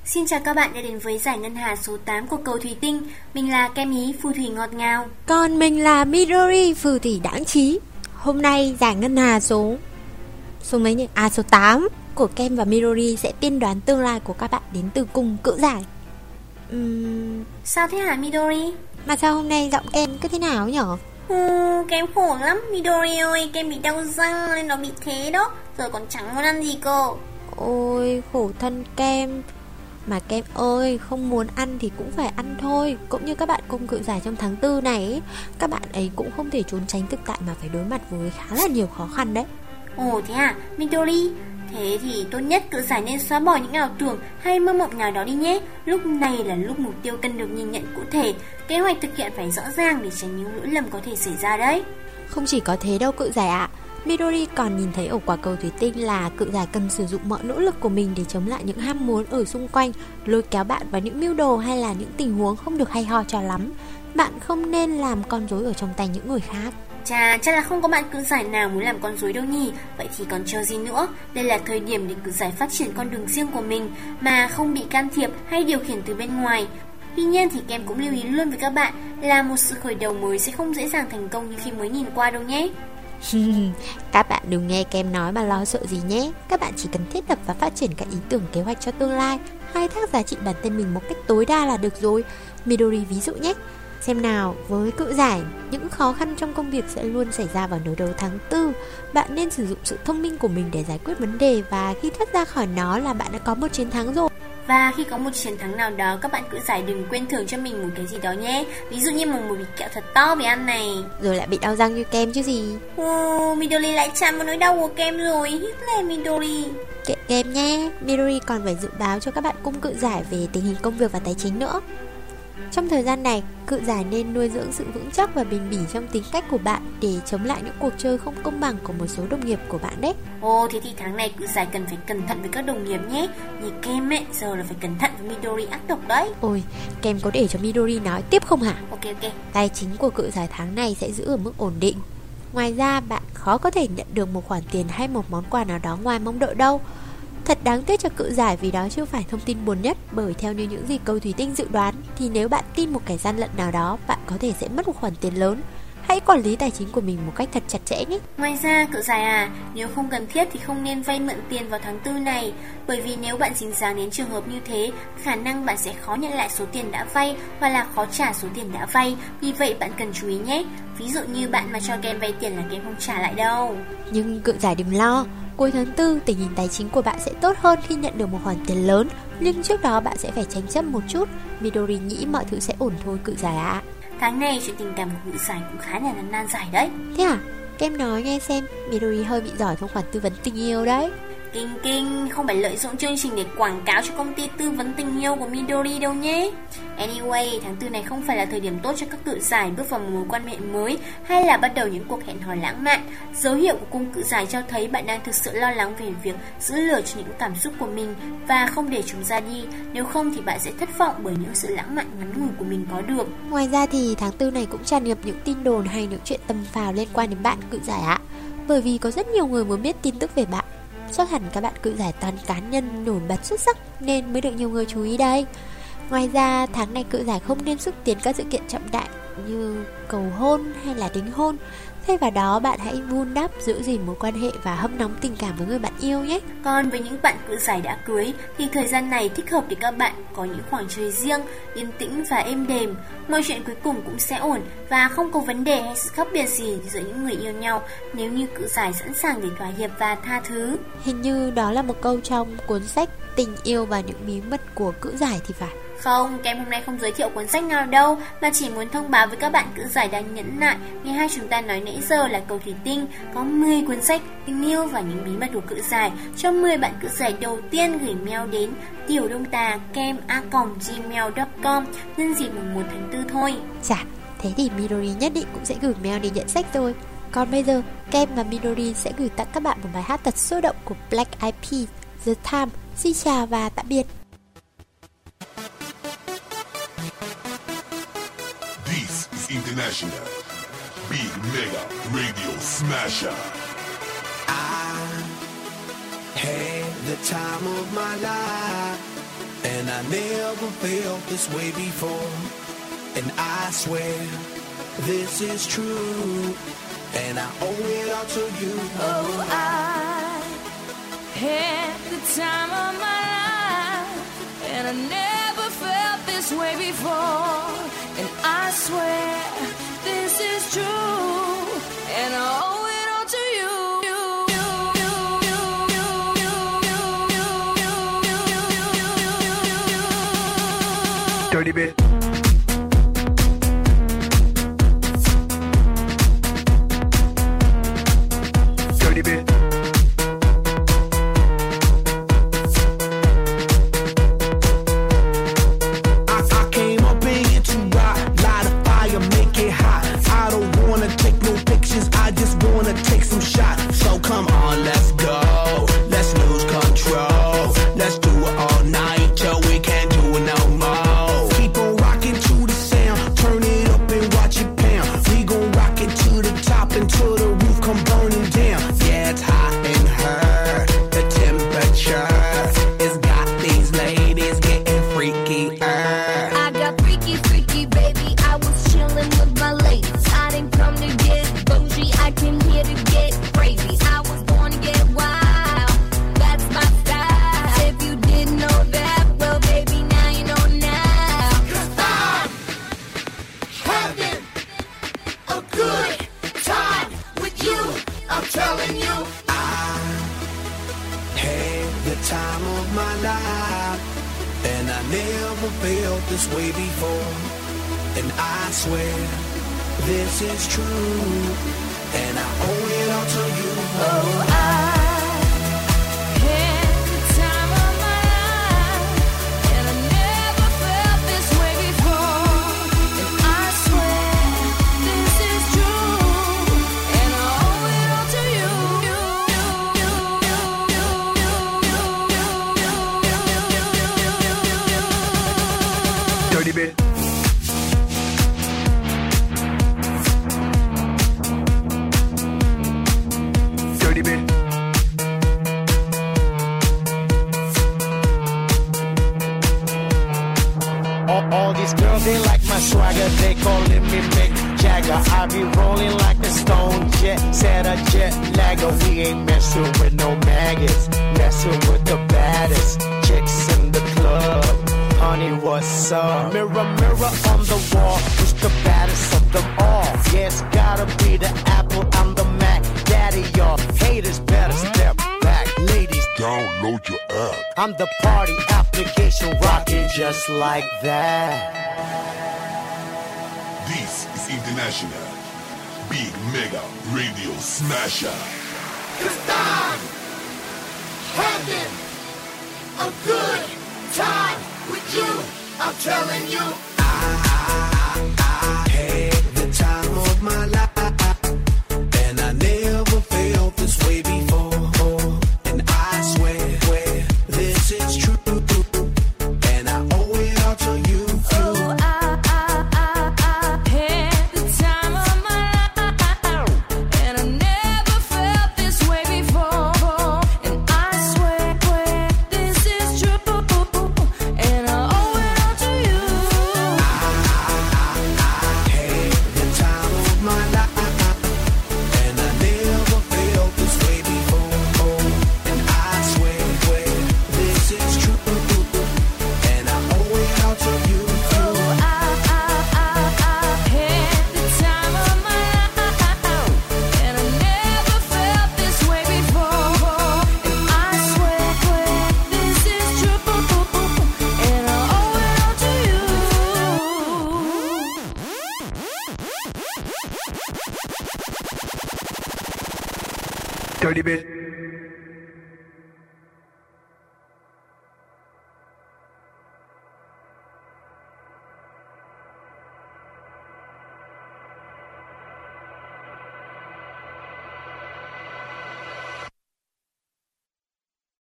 Xin chào các bạn đã đến với giải ngân hà số 8 của cầu Thủy Tinh. Mình là Kem Ý, phù thủy ngọt ngào. Còn mình là Midori, phù thủy đáng trí. Hôm nay giải ngân hà số mấy nhỉ? Số 8 của Kem và Midori sẽ tiên đoán tương lai của các bạn đến từ cùng cự giải. Sao thế hả Midori? Mà sao hôm nay giọng Kem cứ thế nào nhỉ? Kem khổ lắm Midori ơi, Kem bị đau răng nên nó bị thế đó. Giờ còn chẳng muốn ăn gì cơ. Ôi khổ thân Kem. Mà Kem ơi, không muốn ăn thì cũng phải ăn thôi. Cũng như các bạn cùng cự giải trong tháng 4 này ấy, các bạn ấy cũng không thể trốn tránh thực tại mà phải đối mặt với khá là nhiều khó khăn đấy. Ồ thế à Midori? Thế thì tốt nhất cự giải nên xóa bỏ những ảo tưởng hay mơ mộng nào đó đi nhé. Lúc này là lúc mục tiêu cần được nhìn nhận cụ thể, kế hoạch thực hiện phải rõ ràng để tránh những lỗi lầm có thể xảy ra đấy. Không chỉ có thế đâu cự giải ạ. Midori còn nhìn thấy ở quả cầu thủy tinh là cự giải cần sử dụng mọi nỗ lực của mình để chống lại những ham muốn ở xung quanh, lôi kéo bạn vào những mưu đồ hay là những tình huống không được hay ho cho lắm. Bạn không nên làm con rối ở trong tay những người khác. Chắc là không có bạn cự giải nào muốn làm con rối đâu nhỉ. Vậy thì còn chờ gì nữa? Đây là thời điểm để cự giải phát triển con đường riêng của mình mà không bị can thiệp hay điều khiển từ bên ngoài. Tuy nhiên thì Kem cũng lưu ý luôn với các bạn là một sự khởi đầu mới sẽ không dễ dàng thành công như khi mới nhìn qua đâu nhé. Các bạn đừng nghe Kem nói mà lo sợ gì nhé. Các bạn chỉ cần thiết lập và phát triển các ý tưởng kế hoạch cho tương lai, khai thác giá trị bản thân mình một cách tối đa là được rồi. Midori ví dụ nhé. Xem nào, với cự giải, những khó khăn trong công việc sẽ luôn xảy ra vào nửa đầu tháng 4. Bạn nên sử dụng sự thông minh của mình để giải quyết vấn đề, và khi thoát ra khỏi nó là bạn đã có một chiến thắng rồi. Và khi có một chiến thắng nào đó, các bạn cự giải đừng quên thưởng cho mình một cái gì đó nhé. Ví dụ như một bịch kẹo thật to về ăn này. Rồi lại bị đau răng như Kem chứ gì. Midori lại chạm vào nỗi đau của Kem rồi. Hít lên Midori. Kệ Kem nhé. Midori còn phải dự báo cho các bạn cung cự giải về tình hình công việc và tài chính nữa. Trong thời gian này, cự giải nên nuôi dưỡng sự vững chắc và bền bỉ trong tính cách của bạn để chống lại những cuộc chơi không công bằng của một số đồng nghiệp của bạn đấy. Thế thì tháng này cự giải cần phải cẩn thận với các đồng nghiệp nhé. Như Kem ấy, giờ là phải cẩn thận với Midori ác độc đấy. Ôi, Kem có để cho Midori nói tiếp không hả? Ok. Tài chính của cự giải tháng này sẽ giữ ở mức ổn định. Ngoài ra, bạn khó có thể nhận được một khoản tiền hay một món quà nào đó ngoài mong đợi đâu. Thật đáng tiếc cho cự giải vì đó chưa phải thông tin buồn nhất, bởi theo như những gì cầu thủy tinh dự đoán thì nếu bạn tin một kẻ gian lận nào đó, bạn có thể sẽ mất một khoản tiền lớn. Hãy quản lý tài chính của mình một cách thật chặt chẽ nhé. Ngoài ra cự giải nếu không cần thiết thì không nên vay mượn tiền vào tháng 4 này, bởi vì nếu bạn dính dáng đến trường hợp như thế, khả năng bạn sẽ khó nhận lại số tiền đã vay hoặc là khó trả số tiền đã vay. Vì vậy bạn cần chú ý nhé. Ví dụ như bạn mà cho Kem vay tiền là Kem không trả lại đâu. Nhưng cự giải đừng lo, cuối tháng 4 tình hình tài chính của bạn sẽ tốt hơn khi nhận được một khoản tiền lớn, nhưng trước đó bạn sẽ phải tranh chấp một chút. Midori nghĩ mọi thứ sẽ ổn thôi cự giải ạ. Tháng này chuyện tình cảm của cự giải cũng khá là nan giải đấy. Thế à? Kem nói nghe xem, Midori hơi bị giỏi trong khoản tư vấn tình yêu đấy. Kinh, không phải lợi dụng chương trình để quảng cáo cho công ty tư vấn tình yêu của Midori đâu nhé. Anyway, tháng 4 này không phải là thời điểm tốt cho các cự giải bước vào một mối quan hệ mới hay là bắt đầu những cuộc hẹn hò lãng mạn. Dấu hiệu của cung cự giải cho thấy bạn đang thực sự lo lắng về việc giữ lửa cho những cảm xúc của mình và không để chúng ra đi. Nếu không thì bạn sẽ thất vọng bởi những sự lãng mạn ngắn ngủi của mình có được. Ngoài ra thì tháng 4 này cũng tràn ngập những tin đồn hay những chuyện tầm phào liên quan đến bạn cự giải ạ. Bởi vì có rất nhiều người muốn biết tin tức về bạn. Chắc hẳn các bạn cự giải toàn cá nhân nổi bật xuất sắc nên mới được nhiều người chú ý đây. Ngoài ra tháng này cự giải không nên xúc tiến các sự kiện trọng đại như cầu hôn hay là đính hôn. Thay vào đó bạn hãy vun đắp, giữ gìn mối quan hệ và hâm nóng tình cảm với người bạn yêu nhé. Còn với những bạn cự giải đã cưới thì thời gian này thích hợp để các bạn có những khoảng trời riêng, yên tĩnh và êm đềm. Mọi chuyện cuối cùng cũng sẽ ổn và không có vấn đề hay sự khác biệt gì giữa những người yêu nhau nếu như cự giải sẵn sàng để thỏa hiệp và tha thứ. Hình như đó là một câu trong cuốn sách Tình yêu và những bí mật của cự giải thì phải. Không, Kem hôm nay không giới thiệu cuốn sách nào đâu, mà chỉ muốn thông báo với các bạn cự giải đang nhẫn nại. Nghe hai chúng ta nói nãy giờ là cầu thủy tinh có 10 cuốn sách tình yêu và những bí mật của cự giải cho 10 bạn cự giải đầu tiên gửi mail đến tiểudongta@gmail.com nhân dịp mùng 1 tháng 4 thôi. Chà, thế thì Midori nhất định cũng sẽ gửi mail để nhận sách rồi. Còn bây giờ, Kem và Midori sẽ gửi tặng các bạn một bài hát thật sôi động của Black Eyed Peas, The Time. Xin chào và tạm biệt. International Big Mega Radio Smasher. I had the time of my life, and I I never felt this way before. And I swear this is true, and I owe it all to you. Oh, I had the time of my life, and I never felt this way before. And I swear this is true, and I owe it all to you. Dirty bit. Dirty bit. I came up in here to rock, light a fire, make it hot. I don't wanna take no pictures, I just wanna take some shots. So come on, let's go, let's lose control. Let's do it all night till we can't do it no more. Keep on rocking to the sound, turn it up and watch it pound. We gon' rock it to the top until the roof come burning down. Yeah, it's hot in her, the temperature has got these ladies getting freakier. I got freaky, freaky, baby. I was chilling with my ladies. I didn't come to get bougie, I came here to get crazy. I was born to get wild, that's my style. If you didn't know that, well, baby, now you know now. 'Cause I'm having a good time with you, I'm telling you. Had the time of my life, and I never felt this way before. And I swear this is true, and I owe it all to you. Oh, I had the time of my life, and I never felt this way before. And I swear this is true, and I owe it all to you. Dirty bit. Dirty bit. All these girls, they like my swagger, they calling me Mick Jagger. I be rolling like a stone jet, set a jet lagger. We ain't messing with no maggots, messing with the baddest chicks in the club. Honey, what's up? Mirror, mirror on the wall, who's the baddest of them all? Yeah, it's gotta be the Apple, I'm the Mac. Daddy, y'all haters better step back. Ladies, Download your app. I'm the party application rocking just like that. This is International Big Mega Radio Smasher. 'Cause I'm having a good time with you, I'm telling you. I had the time of my life, and I never felt this way before. And I swear this is true, and I owe it all to you. Oh, I had the time of my life, and I never felt this way before. And I swear this is true, and I owe it all to you. Had the time of my life, and I never felt this way before. And I swear this is true, and I owe it all to you. Oh, I had the time of my life, and I never felt this way before. And I swear this is true, and I owe it all to you. Dirty bit.